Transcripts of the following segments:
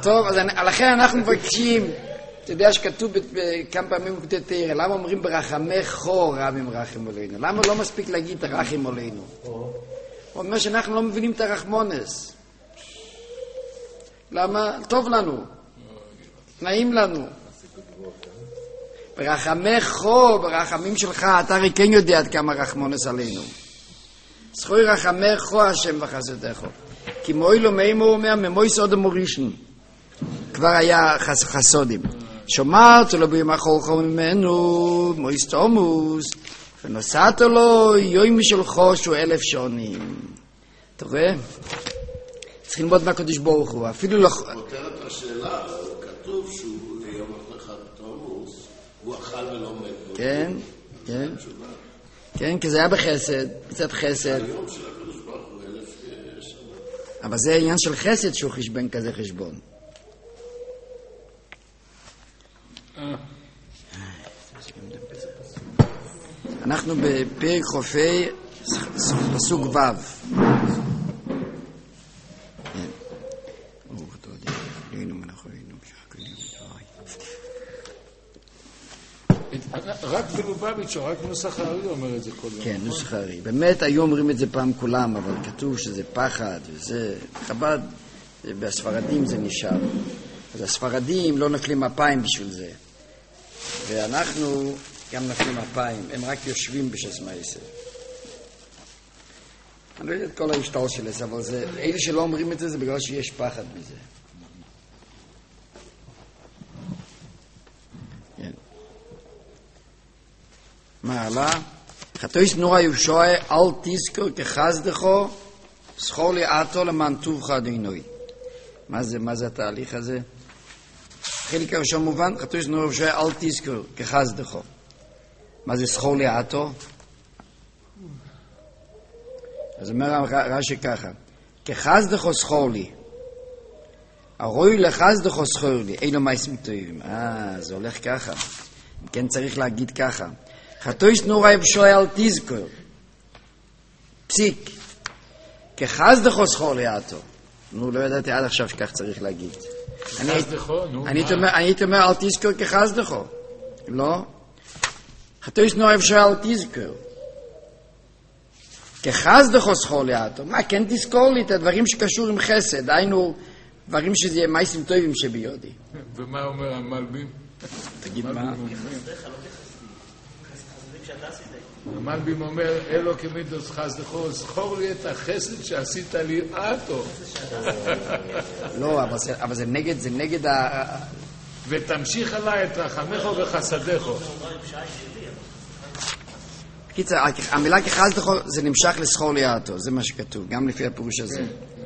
טוב, אז לכן אנחנו מבקשים, אתה יודע שכתוב כמה פעמים בכתבי תורה, למה אומרים ברחמי חור רבים רחם עלינו? למה לא מספיק להגיד רחם עלינו? הוא אומר שאנחנו לא מבינים את הרחמונס. למה? טוב לנו, נעים לנו. ברחמי חור, ברחמים שלך, אתה הרי כן יודע עד כמה רחמונס עלינו. זכוי רחמי חור השם וחסדך. כי מוי לא מימו אומר, ממוי סוד מורישן. כבר היה חסודים. שומעת לו בימחור חור ממנו, מויס תומוס, ונוסעת לו יום משלחו שהוא 1000 שונים. אתה רואה? צריך ללמוד מהקדוש ברוך הוא, אפילו לא... כותרת השאלה, כתוב שהוא יום אחד תומוס, הוא אכל ולא מת. כן, כן. כן, כי זה היה בחסד, קצת חסד. היום של הקדוש ברוך הוא 1000 שנה. אבל זה עניין של חסד שהוא חשבון כזה חשבון. אנחנו בפרק חופי פסוק ו'. רק בלובביץ' או רק נוסח הארי אומר את זה כל דבר. כן, נוסח הארי. באמת היו אומרים את זה פעם כולם, אבל כתוב שזה פחד וזה חב"ד, בספרדים זה נשאר. אז הספרדים לא נקלים מפיים בשביל זה. ואנחנו גם נקלים מפיים, הם רק יושבים בשס מייסר. אני לא יודע את כל ההשתאות של זה, אבל זה, אלה שלא אומרים את זה, זה בגלל שיש פחד מזה. כן. מה עלה? חתויס נורא יושוע, אל תזכור כחסדכו, זכור לי עתו למען טובך אדינוי. מה זה התהליך הזה? חלק הראשון מובן, חתויס נורא יושוע, אל תזכור כחסדכו. מה זה זכור לי עתו? אז אומר רש"י ככה, כחסדכו זכור לי, הרואי לחסדכו זכור לי, אילו מייסים טובים. זה הולך ככה. כן צריך להגיד ככה. חתויס נורא יושוע, אל תזכור. פסיק. כחסדכו זכור לי עתו. לא ידעתי עד עכשיו שכך צריך להגיד. אני אומר, אל תזכור כחסדכו. לא? חתויס נורא יושוע, אל תזכור. כחסדכו זכור לי עתו. מה, כן תזכור לי את הדברים שקשור עם חסד, היינו דברים שזה יהיה מייסים טובים שביודי. ומה אומר המלבים? תגיד מה? המלבים אומר, אלו כמידוס חסדכו, זכור לי את החסד שעשית לי עתו. לא, אבל זה נגד ותמשיך עליי את רחמך וחסדךו. קיצר, המילה כחסדכו זה נמשך לזכור לי עתו, זה מה שכתוב, גם לפי הפירוש הזה.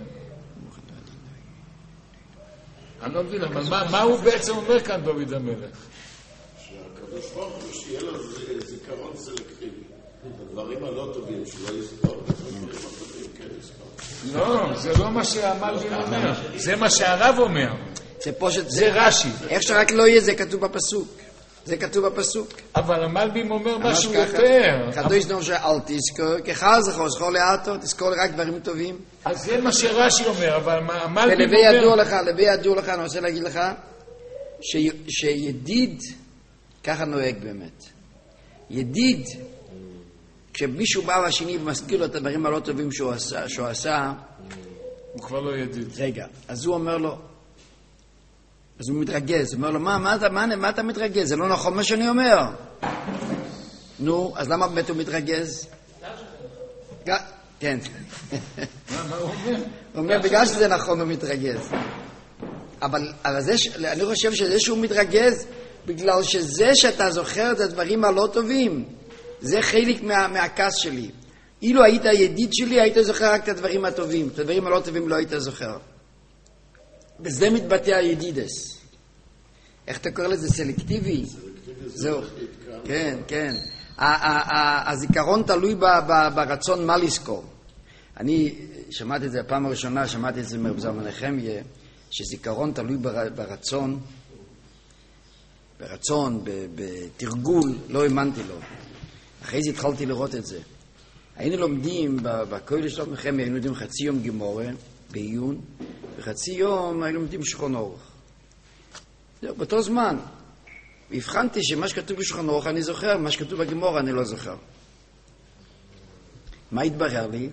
אני לא מבין, אבל מה הוא בעצם אומר כאן דוד המלך? שהקדוש ברוך הוא שיהיה לו זיכרון סלקטיבי. הדברים הלא טובים שלא יזכור, הדברים הטובים כן יזכור. לא, זה לא מה שהמלבים אומר, זה מה שהרב אומר. זה רש"י. איך שרק לא יהיה, זה כתוב בפסוק. זה כתוב בפסוק. אבל המלבים אומר משהו יותר. חתויס נורא יושוע, אל תזכור, כחסדכו זכור לי עתו, תזכור לי רק דברים טובים. אז זה מה שרש"י אומר, אבל המלבים ולבי אומר... ידוע לך, אני רוצה להגיד לך, שידיד, ככה נוהג באמת. ידיד, כשמישהו בא והשני ומזכיר לו את הדברים הלא טובים שהוא עשה, הוא כבר לא ידיד. רגע, אז הוא אומר לו, אז הוא מתרגז, הוא אומר לו, מה אתה מתרגז? זה לא נכון מה שאני אומר. נו, אז למה באמת הוא מתרגז? כן. מה הוא אומר? הוא אומר, בגלל שזה נכון הוא מתרגז. אבל אני חושב שזה שהוא מתרגז, בגלל שזה שאתה זוכר את הדברים הלא טובים, זה חלק מהכעס שלי. אילו היית ידיד שלי, היית זוכר רק את הדברים הטובים. את הדברים הלא טובים לא היית זוכר. בזה מתבטא הידידס. איך אתה קורא לזה? סלקטיבי? זהו. כן, כן. הזיכרון תלוי ברצון מה לזכור. אני שמעתי את זה הפעם הראשונה, שמעתי את זה מרב זלמן נחמיה, שזיכרון תלוי ברצון, בתרגול, לא האמנתי לו. אחרי זה התחלתי לראות את זה. היינו לומדים בכולל של נחמיה, היינו יודעים חצי יום גמורה, בעיון, בחצי יום היינו לומדים שולחן אורך. זהו, באותו זמן. והבחנתי שמה שכתוב בשולחן אורך אני זוכר, מה שכתוב בגמרא אני לא זוכר. מה התברר לי?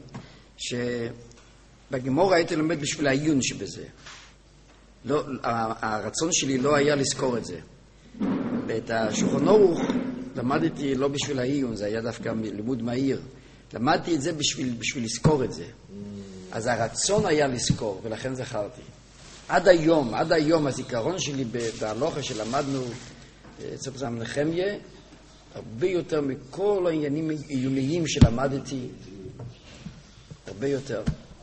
שבגמרא הייתי לומד בשביל העיון שבזה. לא, הרצון שלי לא היה לזכור את זה. ואת השולחן אורך למדתי לא בשביל העיון, זה היה דווקא לימוד מהיר. למדתי את זה בשביל לזכור את זה. אז הרצון היה לזכור, ולכן זכרתי. עד היום הזיכרון שלי בהלוכה שלמדנו אצל זמן נחמיה, הרבה יותר מכל העניינים עיוניים שלמדתי, הרבה יותר.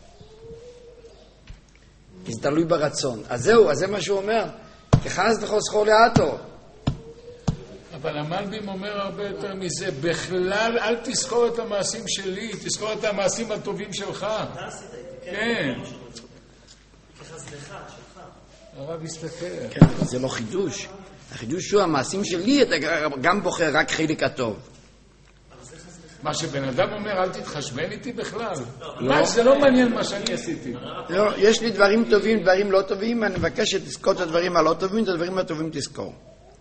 כי זה תלוי ברצון. אז זהו, אז זה מה שהוא אומר. כחז לכל זכור לאטו. אבל המלבים אומר הרבה יותר מזה. בכלל, אל תזכור את המעשים שלי, תזכור את המעשים הטובים שלך. אתה עשית איתי, כן. כחסדך, שלך. הרב יסתכל. כן, אבל זה לא חידוש. החידוש הוא המעשים שלי, אתה גם בוחר רק חלק הטוב. מה שבן אדם אומר, אל תתחשבן איתי בכלל. מה, זה לא מעניין מה שאני עשיתי. לא, יש לי דברים טובים, דברים לא טובים, אני מבקש שתזכור את הדברים הלא טובים, את הדברים הטובים תזכור.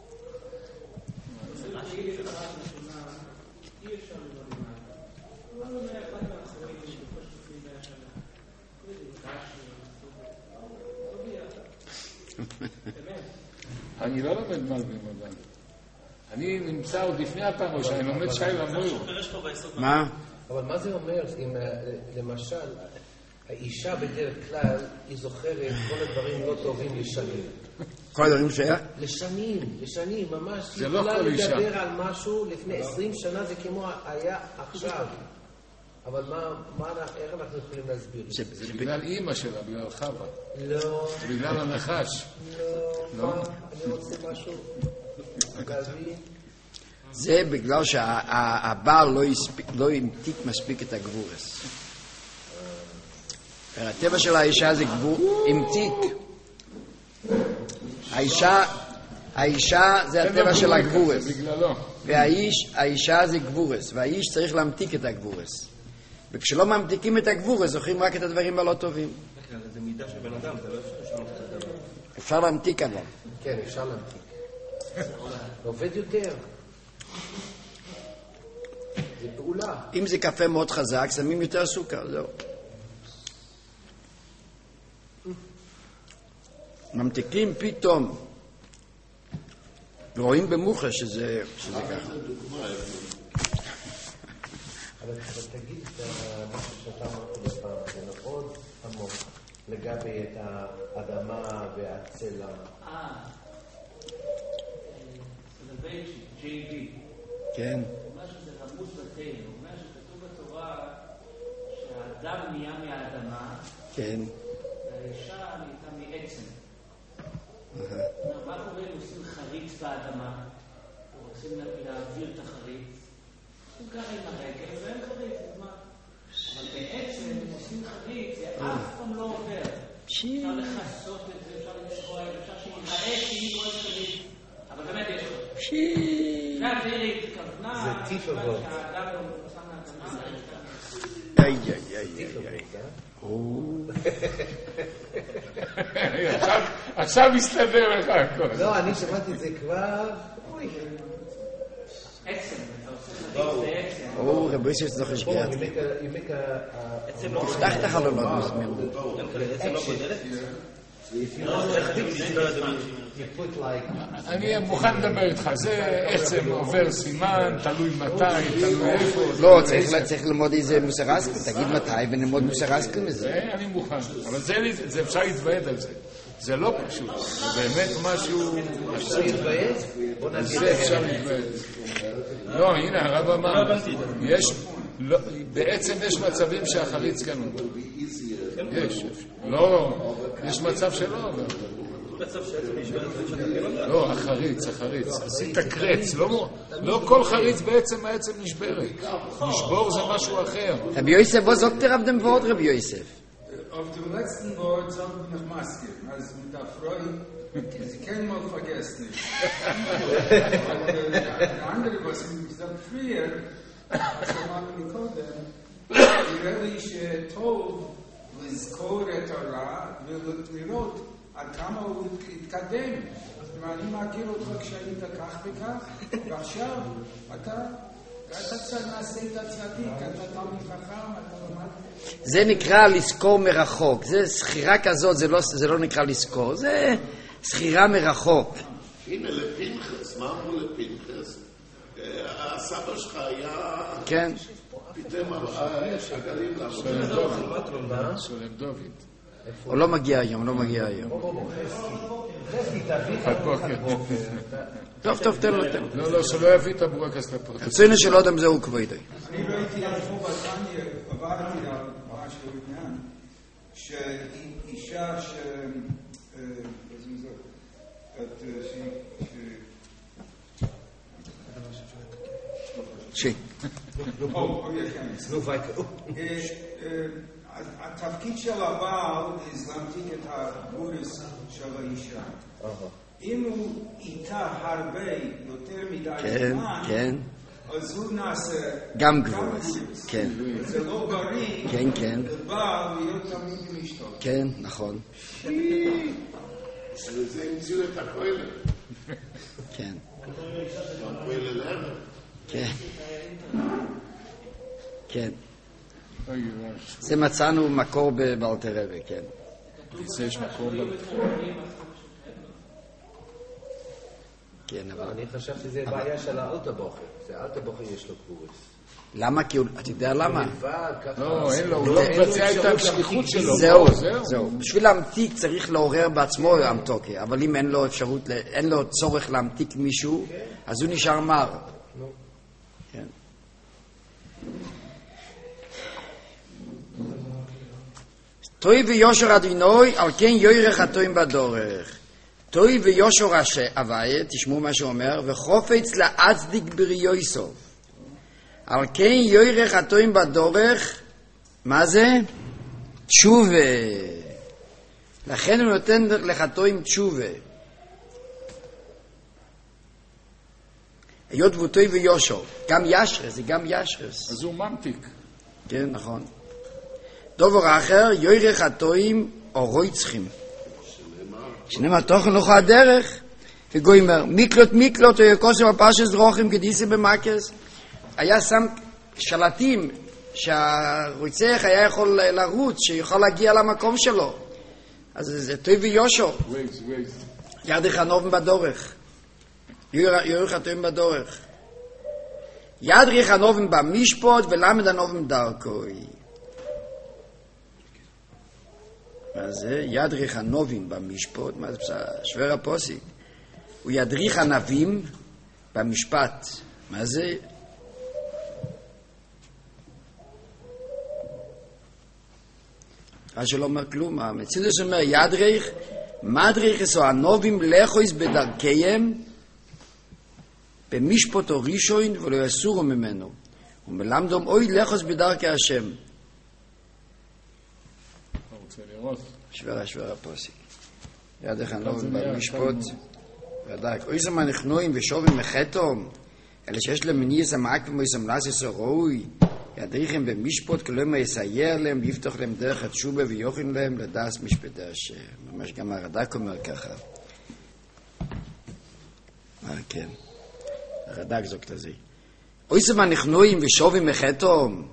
אני לא לומד מלבים עדיין. אני נמצא עוד לפני הפעם ראשונה, אני לומד שי למויר. מה? אבל מה זה אומר אם למשל האישה בדרך כלל היא זוכרת כל הדברים לא טובים לשנים? כל הדברים שהיה? לשנים, ממש. זה לא כל אישה. היא יכולה לדבר על משהו לפני 20 שנה, זה כמו היה עכשיו. אבל איך אנחנו יכולים להסביר את זה? זה בגלל אימא שלה, בגלל חווה. לא. זה בגלל הנחש. לא. אני רוצה משהו. גבי. זה בגלל שהבעל לא המתיק מספיק את הגבורס. הטבע של האישה זה המתיק. האישה זה הטבע של הגבורס. והאישה זה גבורס. והאיש צריך להמתיק את הגבורס. וכשלא ממתיקים את הגבורס, זוכרים רק את הדברים הלא טובים. זה מידה של בן אדם, זה לא אפשר לשנות את הדבר. אפשר להמתיק אבל. כן, אפשר להמתיק. עובד יותר. זה פעולה. אם זה קפה מאוד חזק, שמים יותר סוכר, זהו. ממתיקים פתאום. ורואים במוחה שזה ככה. אבל תגיד משהו שאתה אמרת בפעם, זה מאוד עמוק לגבי את האדמה והצלע. זה בית JB. כן. מה שזה רמוז בתל, הוא אומר שכתוב בתורה שהאדם נהיה מהאדמה, כן. והאישה נהייתה מעצם. מה קורה אם עושים חריץ באדמה, או רוצים להעביר את החריץ? עושים ככה עם הרגל ואין חריץ, אז מה? אבל בעצם אם עושים חריץ, זה אף פעם לא עובר. אפשר לחסות את זה, אפשר לשחוע, אפשר שיראה כאילו אין חריץ. אבל באמת יש לו. זה התירי התכוונה, זה טיף עבוד. שהאדם לא מוצא מהאדמה. עכשיו מסתדר לך הכל. לא, אני שמעתי את זה כבר. עצם, אתה עושה חריץ בעצם. רבי יוסף צריך לשגע. תפתח את החלונות מזמין. עצם לא גודלת? אני מוכן לדבר איתך, זה עצם עובר סימן, תלוי מתי, תלוי איפה. לא, צריך ללמוד איזה מוסר השכל, תגיד מתי ונלמוד מוסר השכל מזה. זה אני מוכן, אבל זה אפשר להתוועד על זה. זה לא פשוט, זה באמת משהו... אפשר להתוועד? זה אפשר להתוועד. לא, הנה הרב אמר, בעצם יש מצבים שהחריץ כאן הוא. יש, לא, יש מצב שלא, אבל... לא, החריץ. עשית קרץ, לא כל חריץ בעצם העצם נשברת. נשבור זה משהו אחר. רבי יוסף, wo sagt auf dem Wort, Rabbi Yosef? Auf dem letzten Wort sagen wir noch Maske. Also mit der Frau, sie können mal vergessen. Der andere, was ich gesagt früher, als der Mann gekommen, die Relish Tov, לזכור את הרע ולראות עד כמה הוא התקדם. אני מכיר אותך כשהיית כך וכך, ועכשיו אתה נעשית צדיק, אתה תלמיד חכם, אתה למד. זה נקרא לזכור מרחוק. זה סחירה כזאת, זה לא נקרא לזכור, זה סחירה מרחוק. הנה לפנחס, מה אמרו לפנחס? הסבא שלך היה... כן. פתאום הגלים שולם דוד. הוא לא מגיע היום, לא מגיע היום. טוב, תן לו. לא, שלא יביא את הבורקס לפרטי. רצינו שלא יודע אם זהו כבודי. אני ראיתי על פה בתניא, עברתי על משהו עניין, שאישה התפקיד של הבעל זה להמתיק את הגורס של האישה. אם הוא איתה הרבה, יותר מדי זמן, אז הוא נעשה גם גבורס. כן. זה לא בריא. כן. לבעל להיות תמיד עם אשתו. כן, נכון. זה המציאו את הכולל. כן. הכולל אלה. כן. זה מצאנו מקור באלתר רבי, כן. זה יש מקור כן, אבל... אני חשבתי שזה בעיה של האלטבוכר. זה האלטבוכר יש לו גבורס. למה? כי אתה יודע למה? לא, אין לו, הוא לא מבצע את השליחות שלו. זהו. בשביל להמתיק צריך לעורר בעצמו המתוקה, אבל אם אין לו אפשרות, אין לו צורך להמתיק מישהו, אז הוא נשאר מר. כן. טוי ויושר אדינוי, על כן יוירך הטועים בדורך. טוי ויושר הוויה, תשמעו מה שאומר, וחופץ להצדיק בריאויסוף. על כן יוירך הטועים בדורך, מה זה? תשובה. לכן הוא נותן לחטועים תשובה. היות ותוי ויושר, גם ישרס, זה גם ישרס. אז הוא ממתיק. כן, נכון. דובר אחר, יוירך הטועים או רויצחים. שנאמר תוכן לך הדרך, וגוימר, מיקלות או יקוסם הפרשס דרוכים כדיסי במקס. היה שם שלטים שהרוצח היה יכול לרוץ, שיוכל להגיע למקום שלו. אז זה טוי ויושר. ידך הנובן בדורך. יוירך הטועים בדורך. ידריך הנובן במשפוט ולמד הנובן דרכוי. מה זה? ידריך הנובים במשפט, מה זה שוור הפוסיק? הוא ידריך הנבים במשפט. מה זה? מה שלא אומר כלום, המצידוס אומר ידריך, מדריך עשו הנובים לכויס בדרכיהם במשפט או ראשון ולא יסורו ממנו ומלמדום אוי לכוס בדרכי השם. שוור הפוסיק. ידך הנובים במשפט ודאי. אוי זמן נכנועים ושובים מחתום אלה שיש להם מניס המעק ומויסם לסס הרוי ידריכם במשפט כלומר יסייע להם לפתוח להם דרך התשובה ויוכן להם לדעס משפטי השם. ממש גם הרד"ק אומר ככה. כן. הרד"ק זוקת הזה. אוי זמן נכנועים ושובים מחתום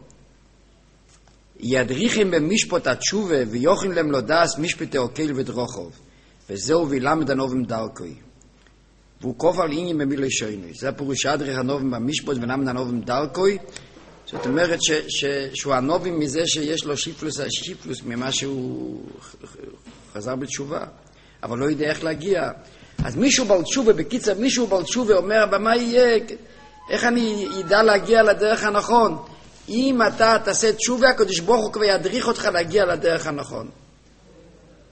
ידריכם במשפט התשובה ויוכן להם לדעס משפטי אוקיל ודרוכוב וזהו וילמד הנובם דרכוי. והוא קוף על עניין במילי שוינוי. זה הפירוש ידריך הנובם במשפט ולמד הנובם דרכוי. זאת אומרת שהוא הנובים מזה שיש לו שיפלוס ממה שהוא חזר בתשובה, אבל לא יודע איך להגיע. אז מישהו בעל תשובה, בקיצר מישהו בעל תשובה אומר, במה יהיה, איך אני ידע להגיע לדרך הנכון? אם אתה תעשה תשובה, הקדוש ברוך הוא כבר ידריך אותך להגיע לדרך הנכון.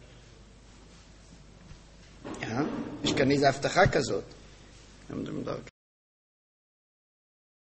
יש כאן איזו הבטחה כזאת.